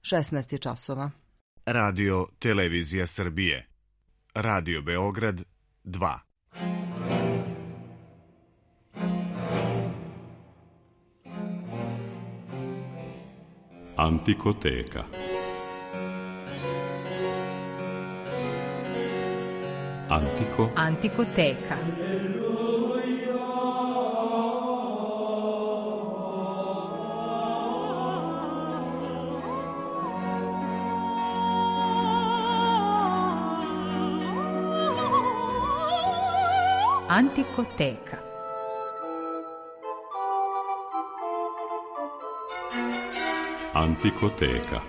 16 je časova. Radio Televizija Srbije. Radio Beograd 2. Antikoteka. Antikoteka. Antikoteka. Antikoteka.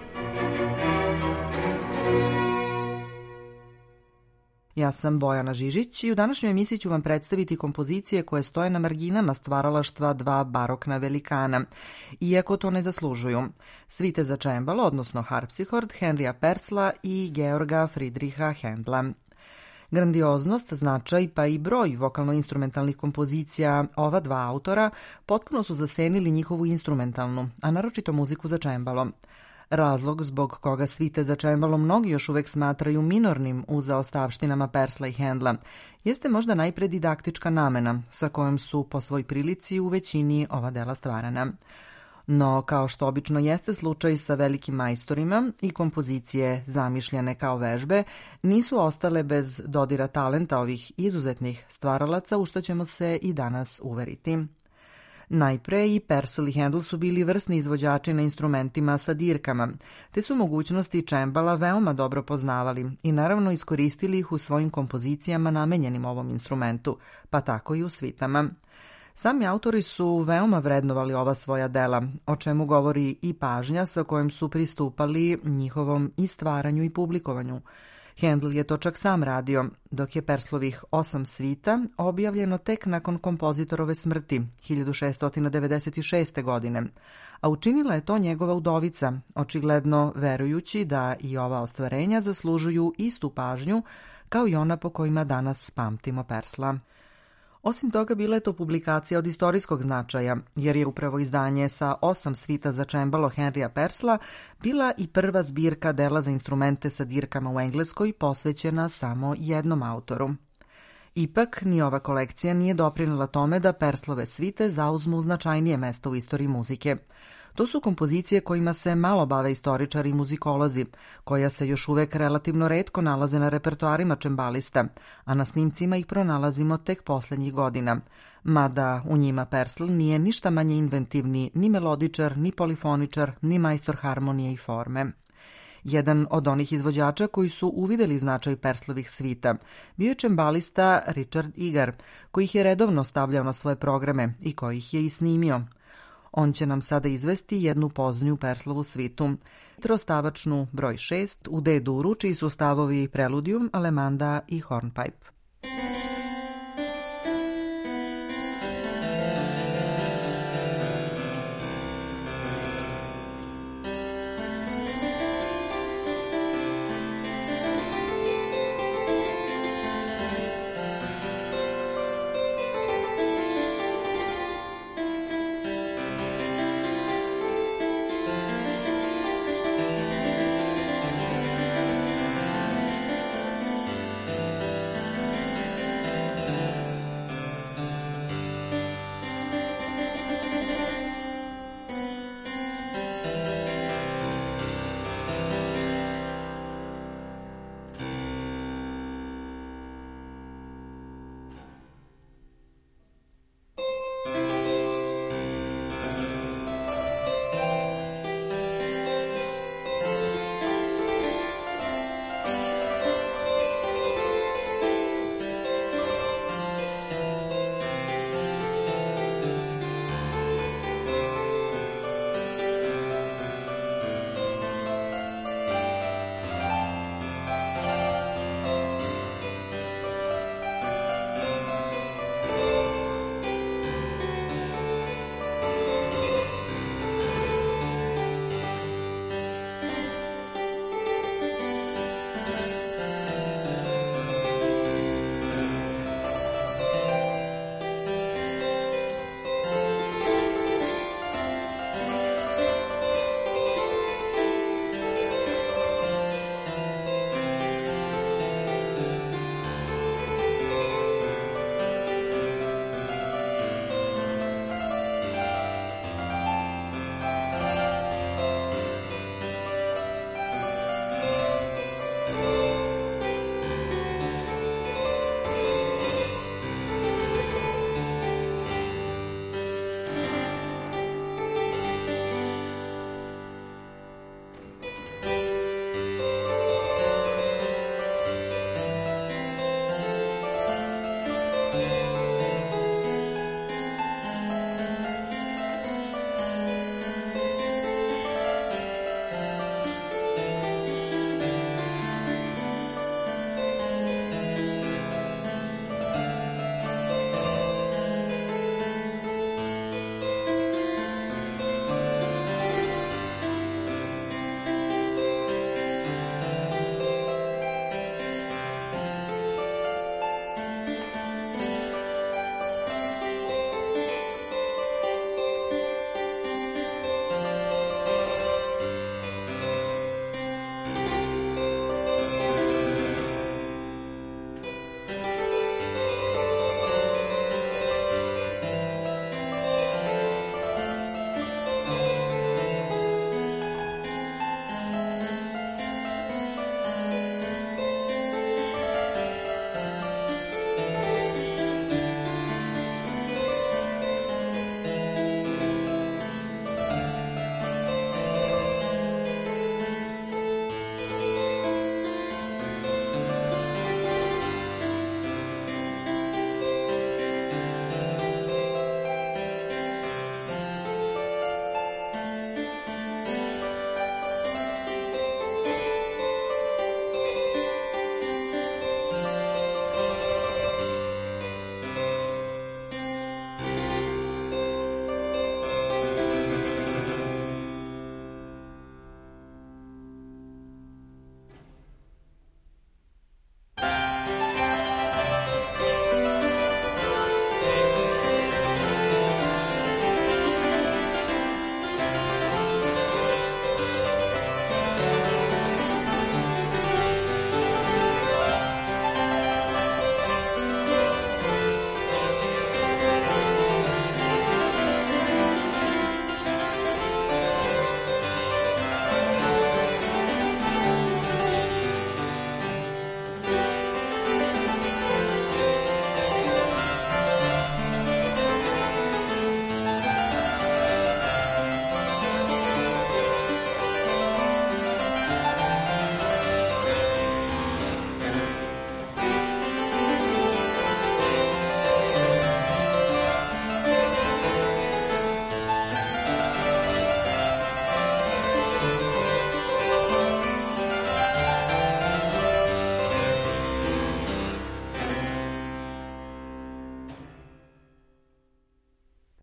Ja sam Bojana Žižić i u današnjoj emisiji ću vam predstaviti kompozicije koje stoje na marginama stvaralaštva dva barokna velikana, iako to ne zaslužuju. Svite za čembalo, odnosno harpsihord, Henrija Persla i Georga Friedricha Händla. Grandioznost, značaj pa i broj vokalno-instrumentalnih kompozicija ova dva autora potpuno su zasenili njihovu instrumentalnu, a naročito muziku za čembalo. Razlog zbog koga svite za čembalo mnogi još uvek smatraju minornim u zaostavštinama Persla i Händla jeste možda najpre didaktička namena sa kojom su po svoj prilici u većini ova dela stvarana. No, kao što obično jeste slučaj sa velikim majstorima, i kompozicije zamišljene kao vežbe nisu ostale bez dodira talenta ovih izuzetnih stvaralaca, u što ćemo se i danas uveriti. Najpre i Persl i Händl su bili vrsni izvođači na instrumentima sa dirkama, te su mogućnosti čembala veoma dobro poznavali i naravno iskoristili ih u svojim kompozicijama namenjenim ovom instrumentu, pa tako i u svitama. Sami autori su veoma vrednovali ova svoja dela, o čemu govori i pažnja sa kojom su pristupali njihovom i stvaranju i publikovanju. Händl je to čak sam radio, dok je Perslovih 8 svita objavljeno tek nakon kompozitorove smrti 1696. godine, a učinila je to njegova udovica, očigledno verujući da i ova ostvarenja zaslužuju istu pažnju kao i ona po kojima danas pamtimo Persla. Osim toga, bila je to publikacija od istorijskog značaja, jer je upravo izdanje sa 8 svita za čembalo Henrija Persla bila i prva zbirka dela za instrumente sa dirkama u Engleskoj posvećena samo jednom autoru. Ipak, ni ova kolekcija nije doprinela tome da Perslove svite zauzmu značajnije mesto u istoriji muzike. To su kompozicije kojima se malo bave istoričari i muzikolozi, koja se još uvek relativno retko nalaze na repertoarima čembalista, a na snimcima ih pronalazimo tek poslednjih godina, mada u njima Persl nije ništa manje inventivni, ni melodičar, ni polifoničar, ni majstor harmonije i forme. Jedan od onih izvođača koji su uvideli značaj Perslovih svita bio je čembalista Richard Igar, koji ih je redovno stavljao na svoje programe i koji ih je i snimio. On će nam sada izvesti jednu poznju Perslovu svitu, trostavačnu broj 6 u D-duru, čiji su stavovi Preludium, Alemanda i Hornpipe.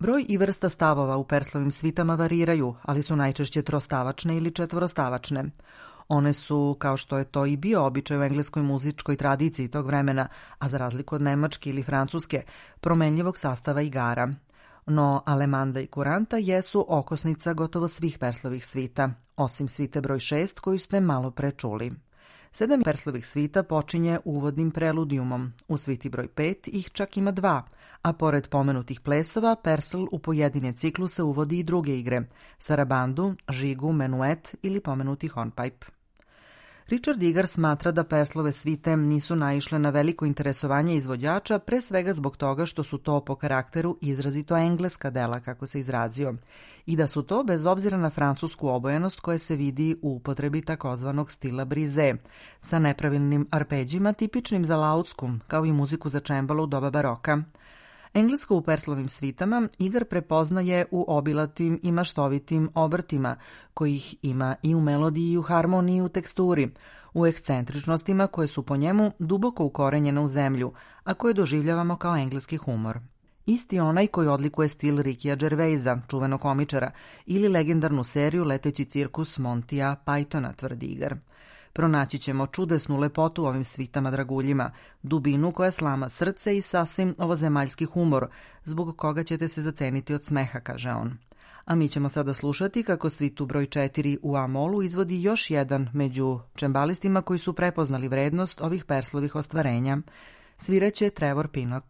Broj i vrsta stavova u Perslovim svitama variraju, ali su najčešće trostavačne ili četvorostavačne. One su, kao što je to i bio običaj u engleskoj muzičkoj tradiciji tog vremena, a za razliku od nemačke ili francuske, promenljivog sastava igara. No Alemanda i Kuranta jesu okosnica gotovo svih Perslovih svita, osim svite broj 6 koju ste malo pre čuli. 7 Perslovih svita počinje uvodnim preludijumom, u sviti broj 5 ih čak ima 2, a pored pomenutih plesova, Persl u pojedine cikluse uvodi i druge igre, sarabandu, žigu, menuet ili pomenuti hornpipe. Richard Egar smatra da Perslove svite nisu naišle na veliko interesovanje izvođača, pre svega zbog toga što su to po karakteru izrazito engleska dela, kako se izrazio, i da su to bez obzira na francusku obojenost koja se vidi u upotrebi takozvanog stila brize, sa nepravilnim arpeđima tipičnim za laudsku, kao i muziku za čembalo u doba baroka. Englesko u Perslovim svitama Egar prepoznaje u obilatim i maštovitim obrtima, kojih ima i u melodiji i u harmoniji i u teksturi, u ekscentričnostima koje su po njemu duboko ukorenjene u zemlju, a koje doživljavamo kao engleski humor. Isti onaj koji odlikuje stil Rickya Gervaisa, čuvenog komičara, ili legendarnu seriju Leteći cirkus Montya Pythona, tvrdi Egar. Pronaći ćemo čudesnu lepotu u ovim svitama draguljima, dubinu koja slama srce i sasvim ovozemaljski humor, zbog koga ćete se zaceniti od smeha, kaže on. A mi ćemo sada slušati kako svitu broj 4 u A-molu izvodi još jedan među čembalistima koji su prepoznali vrednost ovih Perslovih ostvarenja. Sviraće Trevor Pinnock.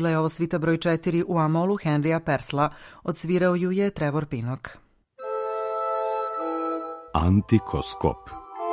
Bila je ovo svita broj 4 u amolu Henrya Purcella, odsvirao ju je Trevor Pinnock. Antikoskop.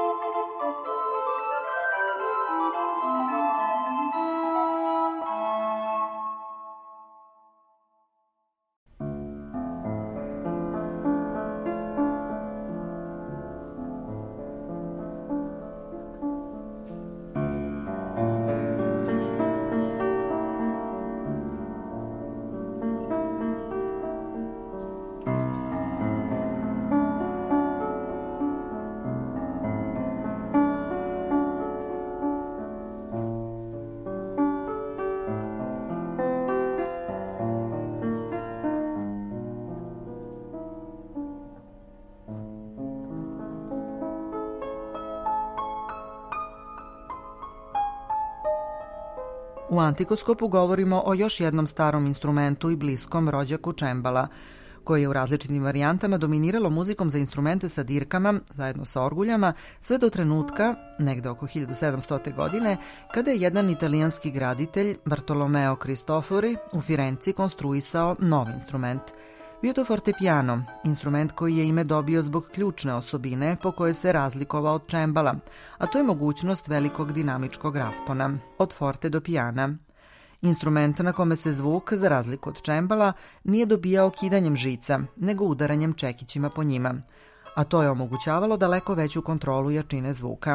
U Antikoskopu govorimo o još jednom starom instrumentu i bliskom rođaku čembala, koje je u različitim varijantama dominiralo muzikom za instrumente sa dirkama, zajedno sa orguljama, sve do trenutka, negde oko 1700. godine, kada je jedan italijanski graditelj, Bartolomeo Cristofori, u Firenci konstruisao novi instrument. Bio to fortepiano, instrument koji je ime dobio zbog ključne osobine po kojoj se razlikovao od čembala, a to je mogućnost velikog dinamičkog raspona, od forte do pijana. Instrument na kome se zvuk, za razliku od čembala, nije dobijao kidanjem žica, nego udaranjem čekićima po njima, a to je omogućavalo daleko veću kontrolu jačine zvuka.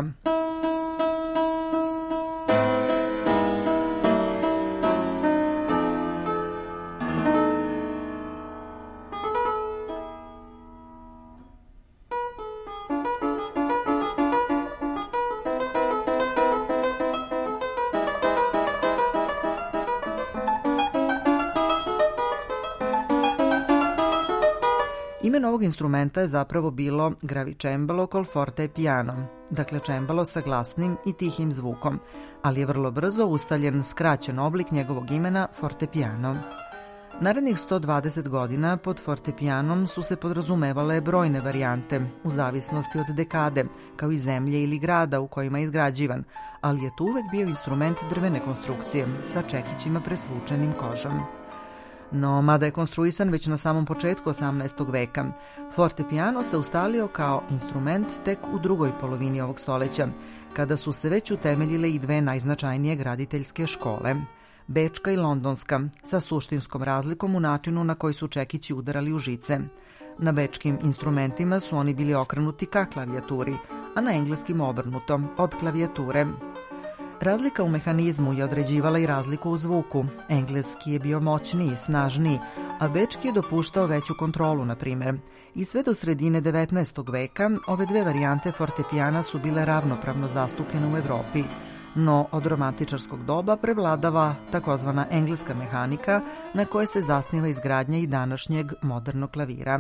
Ime novog instrumenta je zapravo bilo gravicembalo col forte piano, dakle čembalo sa glasnim i tihim zvukom, ali je vrlo brzo ustaljen skraćen oblik njegovog imena fortepiano. Narednih 120 godina pod fortepijanom su se podrazumevale brojne varijante, u zavisnosti od dekade, kao i zemlje ili grada u kojima je izgrađivan, ali je to uvek bio instrument drvene konstrukcije sa čekićima presvučenim kožom. No, mada je konstruisan već na samom početku 18. veka, fortepiano se ustalio kao instrument tek u drugoj polovini ovog stoleća, kada su se već utemeljile i dve najznačajnije graditeljske škole, bečka i londonska, sa suštinskom razlikom u načinu na koji su čekići udarali u žice. Na bečkim instrumentima su oni bili okrenuti ka klavijaturi, a na engleskim obrnuto, od klavijature. Razlika u mehanizmu je određivala i razliku u zvuku. Engleski je bio moćniji, snažniji, a bečki je dopuštao veću kontrolu, na primjer. I sve do sredine 19. veka ove dve varijante fortepijana su bile ravnopravno zastupljene u Evropi. No, od romantičarskog doba prevladava takozvana engleska mehanika na kojoj se zasniva izgradnja i današnjeg modernog klavira.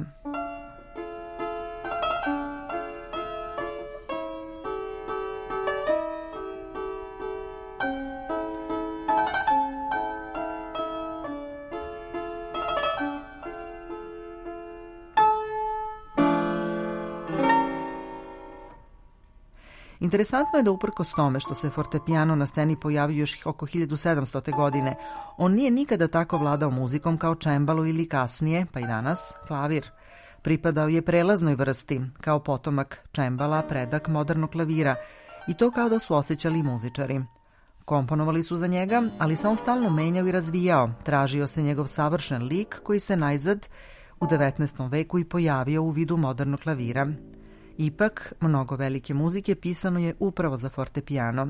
Interesantno je da uprkos tome što se fortepiano na sceni pojavio još oko 1700. godine, on nije nikada tako vladao muzikom kao čembalo ili kasnije, pa i danas, klavir. Pripadao je prelaznoj vrsti, kao potomak čembala, predak modernog klavira, i to kao da su osjećali muzičari. Komponovali su za njega, ali se on stalno menjao i razvijao, tražio se njegov savršen lik koji se najzad u 19. veku i pojavio u vidu modernog klavira. Ipak, mnogo velike muzike pisano je upravo za fortepiano.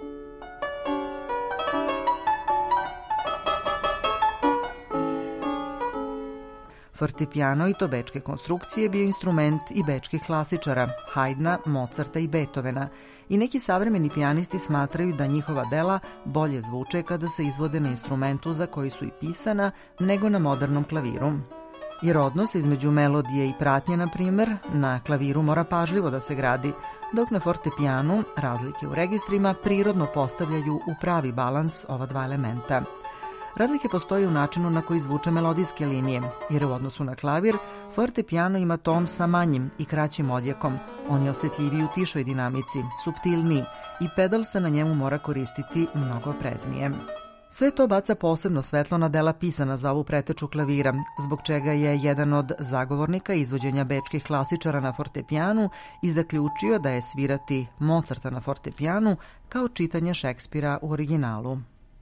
Fortepiano i to bečke konstrukcije bio instrument i bečkih klasičara, Haydna, Mozarta i Beethovena, i neki savremeni pijanisti smatraju da njihova dela bolje zvuče kada se izvode na instrumentu za koji su i pisana nego na modernom klaviru. Jer odnos između melodije i pratnje, na primjer, na klaviru mora pažljivo da se gradi, dok na fortepijanu razlike u registrima prirodno postavljaju u pravi balans ova dva elementa. Razlike postoje u načinu na koji zvuče melodijske linije, jer u odnosu na klavir, fortepijano ima ton sa manjim i kraćim odjekom, on je osjetljiviji u tišoj dinamici, suptilniji, i pedal se na njemu mora koristiti mnogo opreznije. Sve to baca posebno svetlo na dela pisana za ovu preteču klavira, zbog čega je jedan od zagovornika izvođenja bečkih klasičara na fortepijanu i zaključio da je svirati Mozarta na fortepijanu kao čitanje Šekspira u originalu.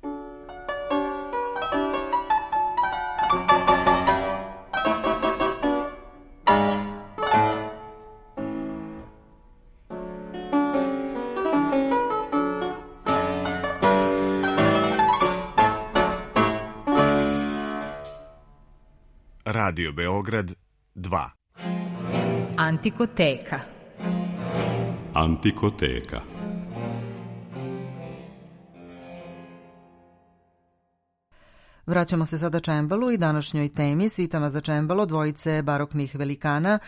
Radio Beograd 2. Antikoteka. Antikoteka. Vraćamo se sada čembalu i današnjoj temi svitama za čembalo dvojice baroknih velikana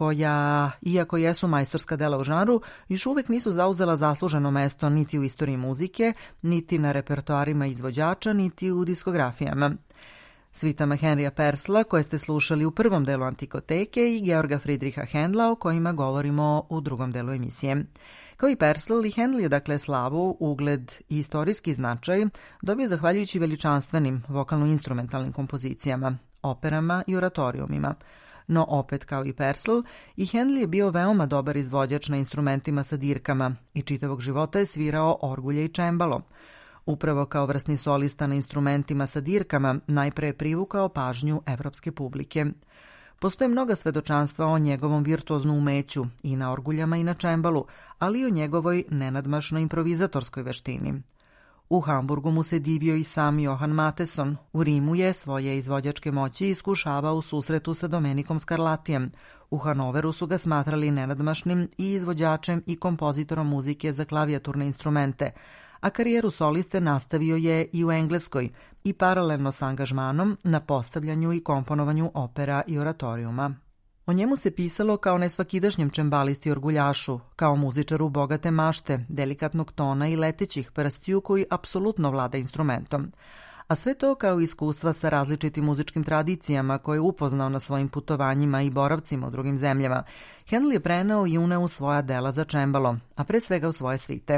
koja, iako jesu majstorska dela u žanru, još uvek nisu zauzela zasluženo mesto niti u istoriji muzike, niti na repertoarima izvođača, niti u diskografijama. Svitama Henrija Persla, koje ste slušali u prvom delu Antikoteke, i Georga Friedricha Händla, o kojima govorimo u drugom delu emisije. Kao i Persl, i Händel je dakle slavu, ugled i istorijski značaj dobio zahvaljujući veličanstvenim vokalno-instrumentalnim kompozicijama, operama i oratorijumima. No opet kao i Persl, i Händel je bio veoma dobar izvođač na instrumentima sa dirkama i čitavog života je svirao orgulje i čembalo. Upravo kao vrsni solista na instrumentima sa dirkama najpre je privukao pažnju evropske publike. Postoje mnoga svedočanstva o njegovom virtuoznom umeću i na orguljama i na čembalu, ali i o njegovoj nenadmašnoj improvizatorskoj veštini. U Hamburgu mu se divio i sam Johann Mattheson. U Rimu je svoje izvođačke moći iskušavao u susretu sa Domenikom Scarlattijem. U Hanoveru su ga smatrali nenadmašnim i izvođačem i kompozitorom muzike za klavijaturne instrumente, a karijeru soliste nastavio je i u Engleskoj i paralelno s angažmanom na postavljanju i komponovanju opera i oratorijuma. O njemu se pisalo kao nesvakidašnjem čembalisti i orguljašu, kao muzičaru bogate mašte, delikatnog tona i letećih prstiju koji apsolutno vlada instrumentom. A sve to kao iskustva sa različitim muzičkim tradicijama koje je upoznao na svojim putovanjima i boravcima u drugim zemljama. Händel je preneo i uneo u svoja dela za čembalo, a pre svega u svoje svite.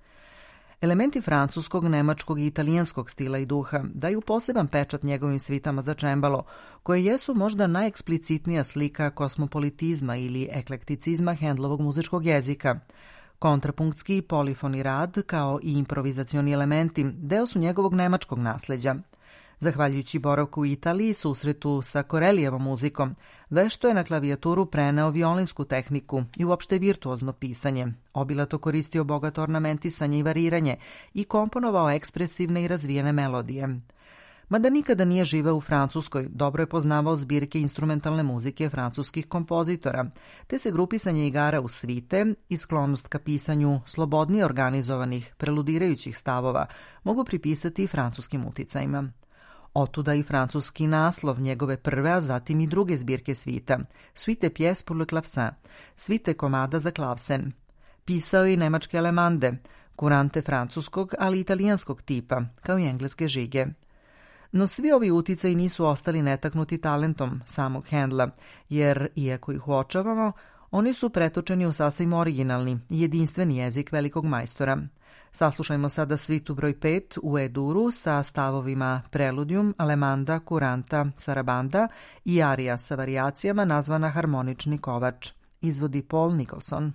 Elementi francuskog, nemačkog i italijanskog stila i duha daju poseban pečat njegovim svitama za čembalo, koje jesu možda najeksplicitnija slika kosmopolitizma ili eklekticizma Händlovog muzičkog jezika. Kontrapunktski i polifoni rad, kao i improvizacioni elementi, deo su njegovog nemačkog nasleđa. Zahvaljujući boravku u Italiji i susretu sa Corellijevom muzikom, vešto je na klavijaturu preneo violinsku tehniku i uopšte virtuozno pisanje. Obilato koristio bogato ornamentisanje i variranje i komponovao ekspresivne i razvijene melodije. Mada nikada nije živeo u Francuskoj, dobro je poznavao zbirke instrumentalne muzike francuskih kompozitora, te se grupisanje igara u svite i sklonost ka pisanju slobodnije organizovanih, preludirajućih stavova mogu pripisati francuskim uticajima. Otuda i francuski naslov njegove prve, a zatim i druge zbirke svita, Suite pièces pour le clavecin, svite komada za klavsen. Pisao je i nemačke alemande, kurante francuskog, ali i italijanskog tipa, kao i engleske žige. No svi ovi uticaji nisu ostali netaknuti talentom samog Händla, jer, iako ih uočavamo, oni su pretočeni u sasvim originalni i jedinstveni jezik velikog majstora. Saslušajmo sada svitu broj 5 u E-duru sa stavovima Preludium, Alemanda, Kuranta, Sarabanda i arija sa varijacijama nazvana Harmonični kovač. Izvodi Paul Nicholson.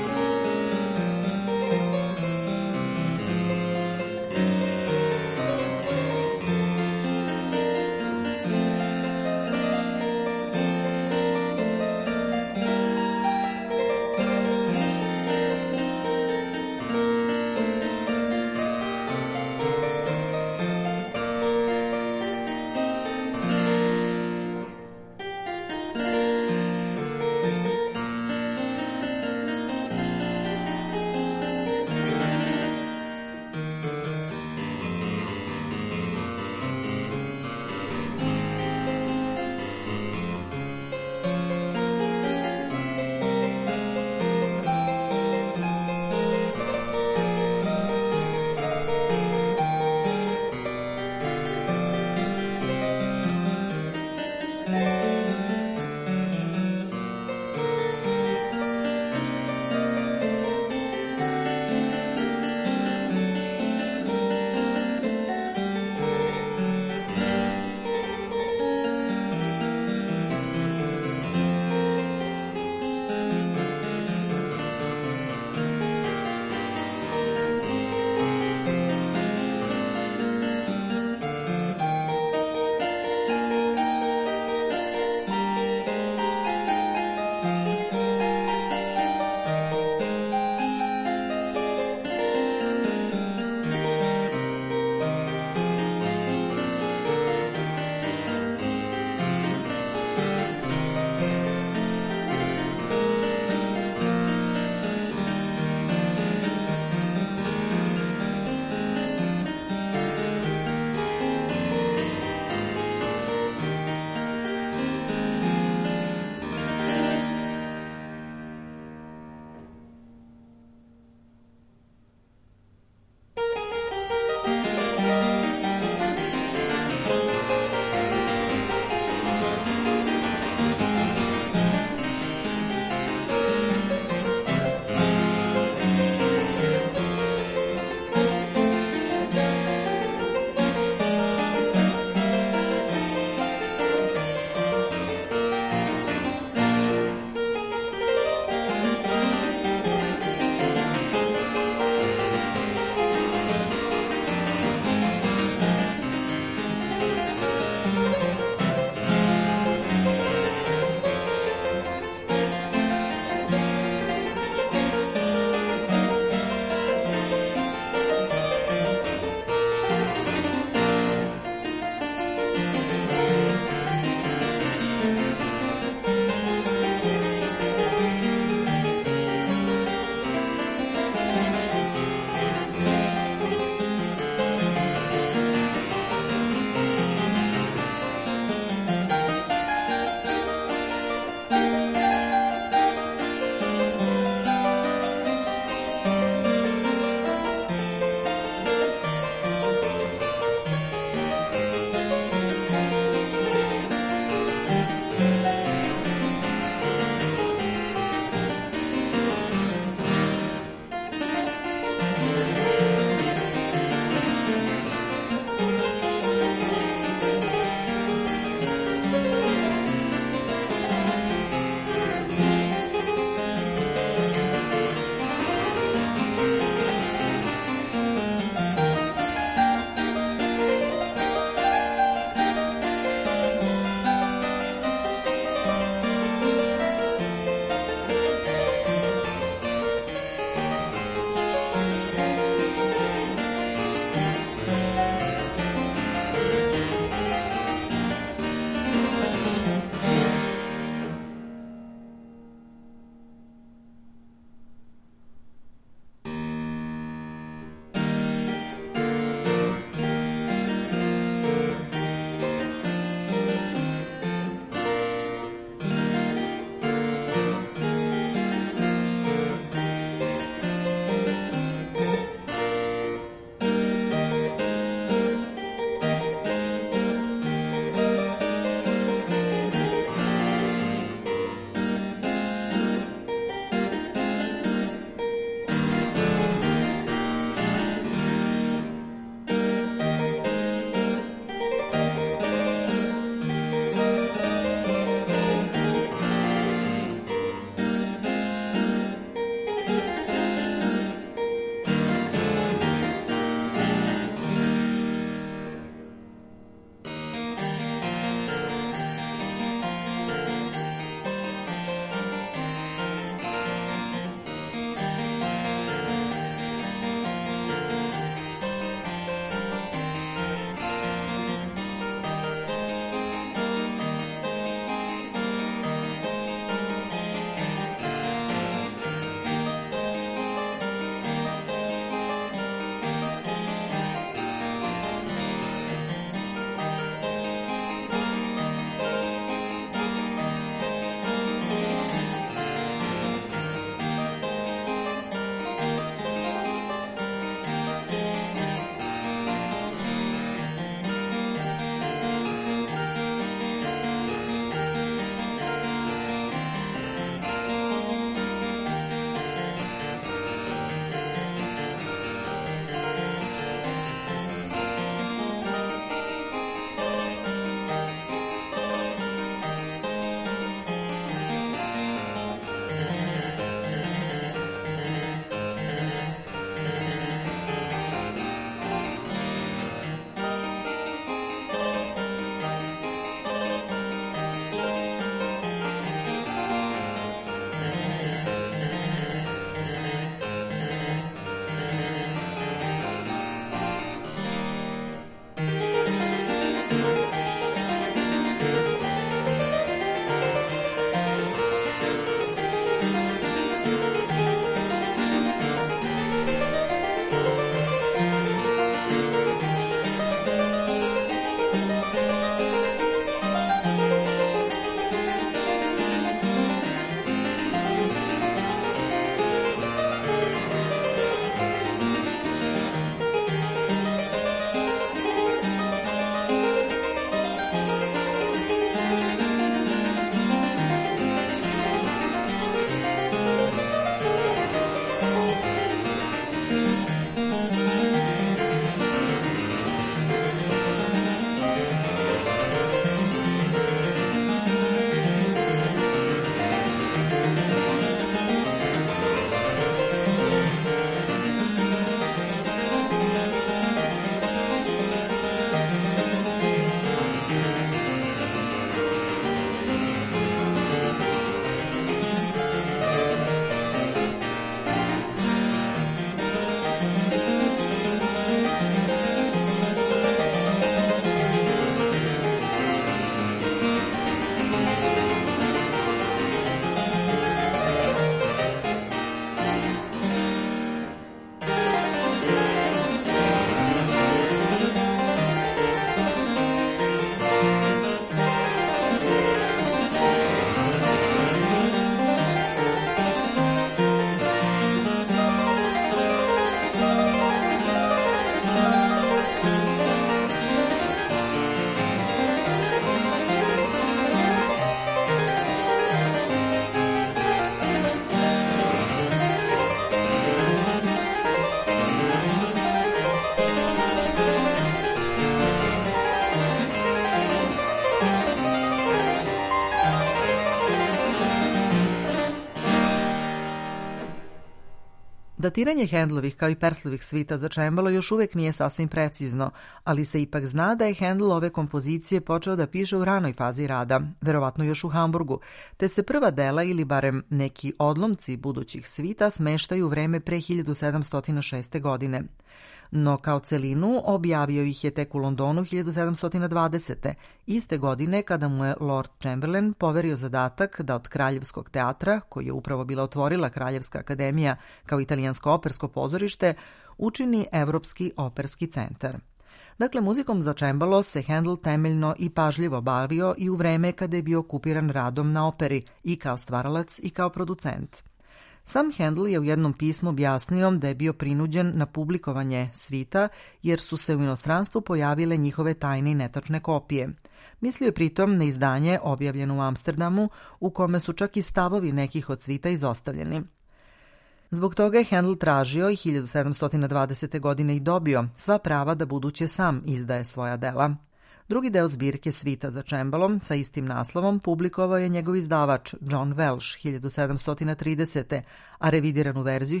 Datiranje Handlovih kao i Perslovih svita za čembalo još uvek nije sasvim precizno, ali se ipak zna da je Handel ove kompozicije počeo da piše u ranoj fazi rada, verovatno još u Hamburgu, te se prva dela ili barem neki odlomci budućih svita smeštaju u vreme pre 1706. godine. No kao celinu objavio ih je tek u Londonu 1720. iste godine kada mu je Lord Chamberlain poverio zadatak da od Kraljevskog teatra, koji je upravo bila otvorila Kraljevska akademija kao italijansko opersko pozorište, učini Evropski operski centar. Dakle, muzikom za čembalo se Handel temeljno i pažljivo bavio i u vreme kada je bio okupiran radom na operi i kao stvaralac i kao producent. Sam Handel je u jednom pismu objasnio da je bio prinuđen na publikovanje svita jer su se u inostranstvu pojavile njihove tajne i netačne kopije. Mislio je pritom na izdanje objavljeno u Amsterdamu u kome su čak i stavovi nekih od svita izostavljeni. Zbog toga je Handel tražio i 1720. godine i dobio sva prava da buduće sam izdaje svoja dela. Drugi deo zbirke svita za čembalo sa istim naslovom publikovao je njegov izdavač John Welsh 1730. a revidiranu verziju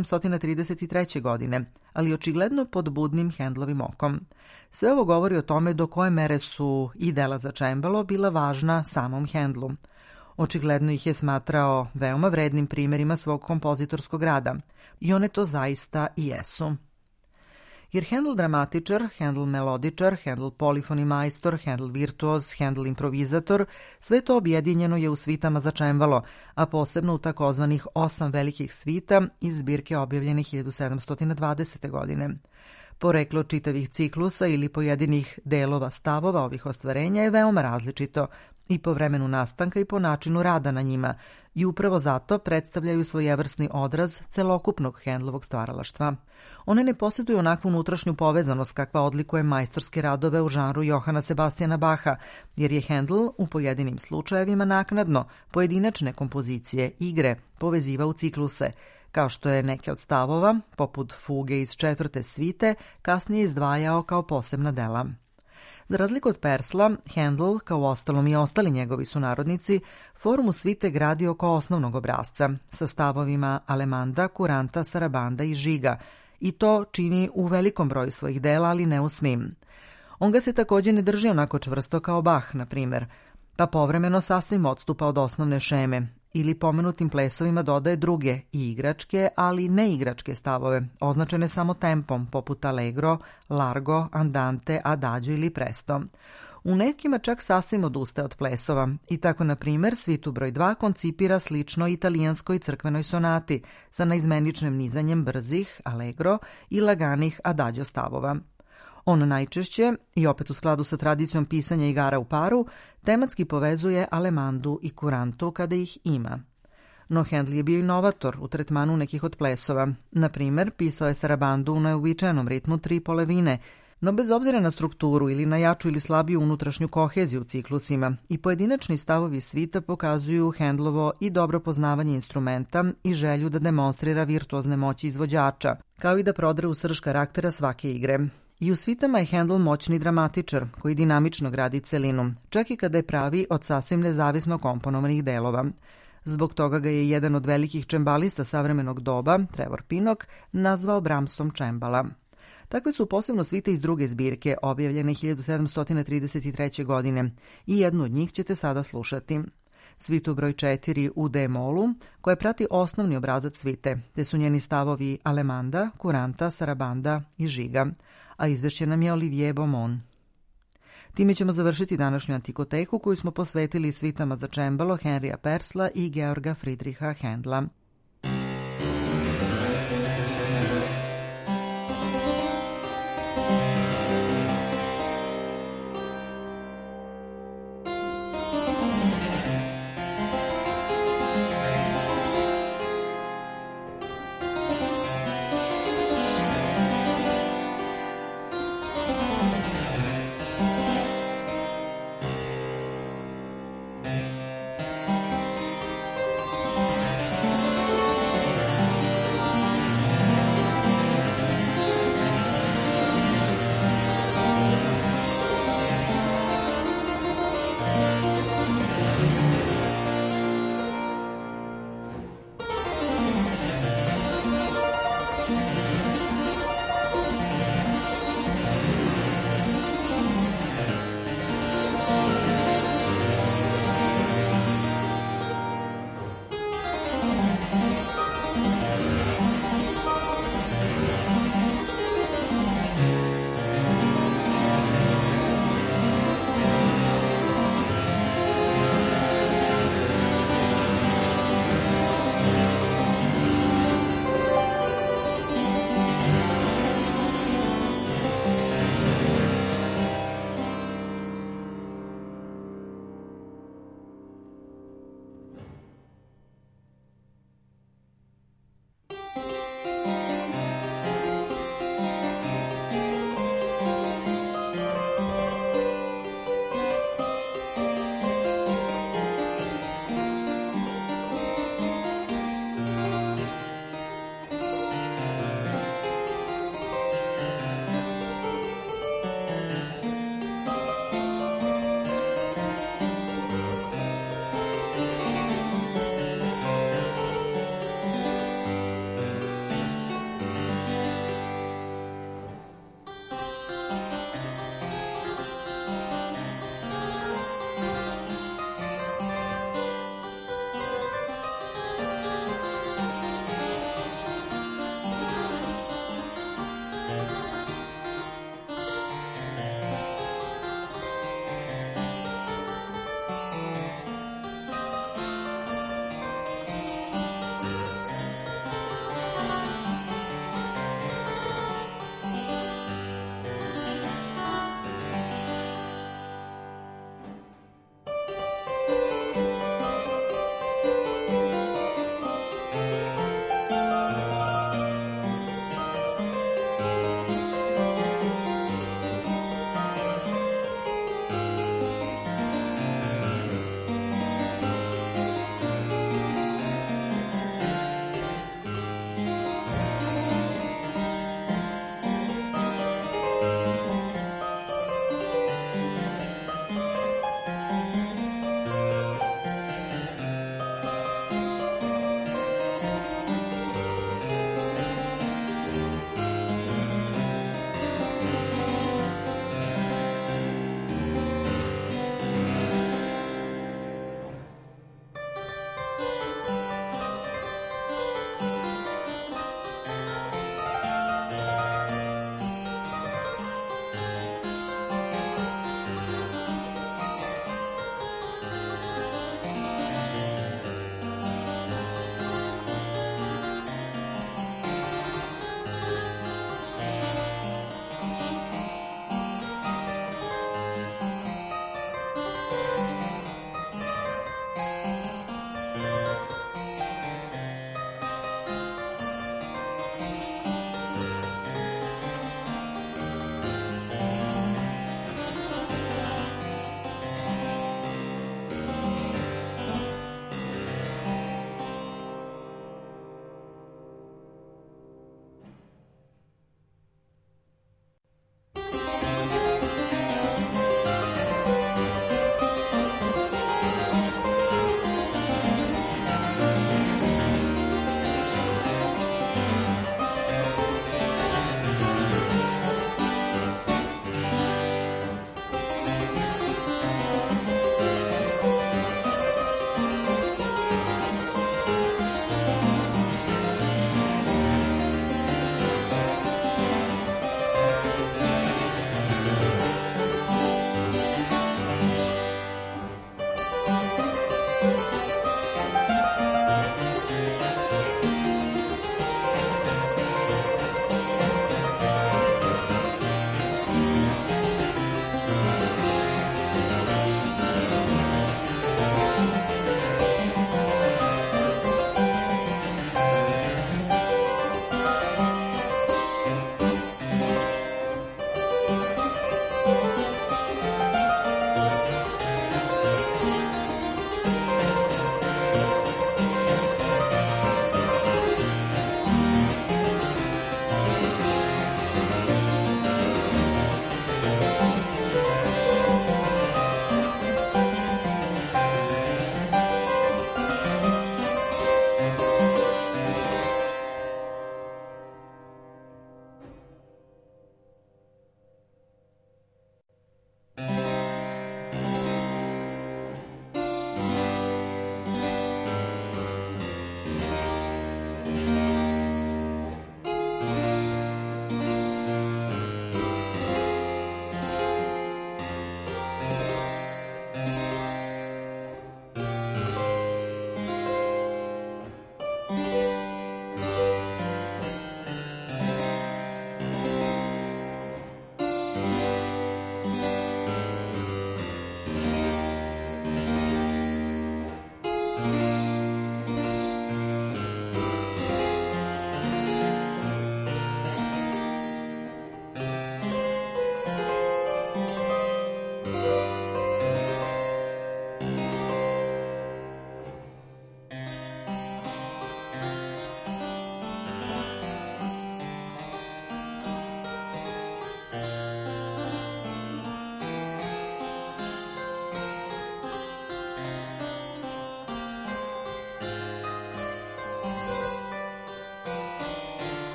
1733. godine, ali očigledno pod budnim Handelovim okom. Sve ovo govori o tome do koje mere su i dela za čembalo bila važna samom Handelu. Očigledno ih je smatrao veoma vrednim primjerima svog kompozitorskog rada i one to zaista i jesu. Jer Handel dramatičar, Handel melodičar, Handel polifoni majstor, Handel virtuoz, Handel improvizator, sve to objedinjeno je u svitama za čembalo, a posebno u takozvanih 8 velikih svita iz zbirke objavljene 1720. godine. Poreklo čitavih ciklusa ili pojedinih delova stavova ovih ostvarenja je veoma različito i po vremenu nastanka i po načinu rada na njima i upravo zato predstavljaju svojevrsni odraz celokupnog Handelovog stvaralaštva. One ne posjeduju onakvu unutrašnju povezanost kakva odlikuje majstorske radove u žanru Johana Sebastijana Baha, jer je Handel u pojedinim slučajevima naknadno pojedinačne kompozicije, igre, povezivao u cikluse, kao što je neke od stavova, poput fuge iz 4. svite, kasnije izdvajao kao posebna dela. Za razliku od Persla, Handel, kao uostalom i ostali njegovi sunarodnici, formu svite gradi oko osnovnog obrasca, sa stavovima alemanda, kuranta, sarabanda i žiga, i to čini u velikom broju svojih dela, ali ne u svim. On ga se također ne drži onako čvrsto kao Bach, na primjer, pa povremeno sasvim odstupa od osnovne šeme, ili pomenutim plesovima dodaje druge i igračke, ali ne igračke stavove, označene samo tempom, poput allegro, largo, andante, adagio ili presto. U nekima čak sasvim odustaje od plesova i tako, na primjer, svitu broj 2 koncipira slično italijanskoj crkvenoj sonati sa naizmeničnim nizanjem brzih, allegro i laganih adagio stavova. On najčešće, i opet u skladu sa tradicijom pisanja igara u paru, tematski povezuje alemandu i kurantu kada ih ima. No Handel je bio inovator u tretmanu nekih od plesova. Na primjer, pisao je sarabandu u neuobičajenom ritmu 3 polevine, no bez obzira na strukturu ili na jaču ili slabiju unutrašnju koheziju u ciklusima, i pojedinačni stavovi svita pokazuju Handelovo i dobro poznavanje instrumenta i želju da demonstrira virtuozne moći izvođača, kao i da prodre u srž karaktera svake igre. I u svitama je Handel moćni dramatičar koji dinamično gradi celinu, čak i kada je pravi od sasvim nezavisno komponovanih delova. Zbog toga ga je jedan od velikih čembalista savremenog doba, Trevor Pinnock, nazvao Brahmsom čembala. Takve su posebno svite iz druge zbirke, objavljene 1733. godine, i jednu od njih ćete sada slušati. Svitu broj 4 u D-molu, koja prati osnovni obrazac svite, te su njeni stavovi alemanda, kuranta, sarabanda i žiga, a izvešće nam je Olivier Beaumont. Time ćemo završiti današnju antikoteku koju smo posvetili svitama za čembalo Henrija Persla i Georga Friedricha Handela.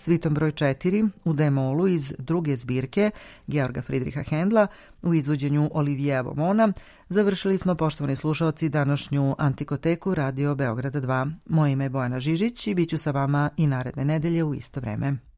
svitom broj 4 u D-molu iz druge zbirke Georga Friedricha Händla u izvođenju Oliviera Beaumonta, završili smo, poštovani slušaoci, današnju Antikoteku Radio Beograda 2. Moje ime je Bojana Žižić i bit ću sa vama i naredne nedelje u isto vreme.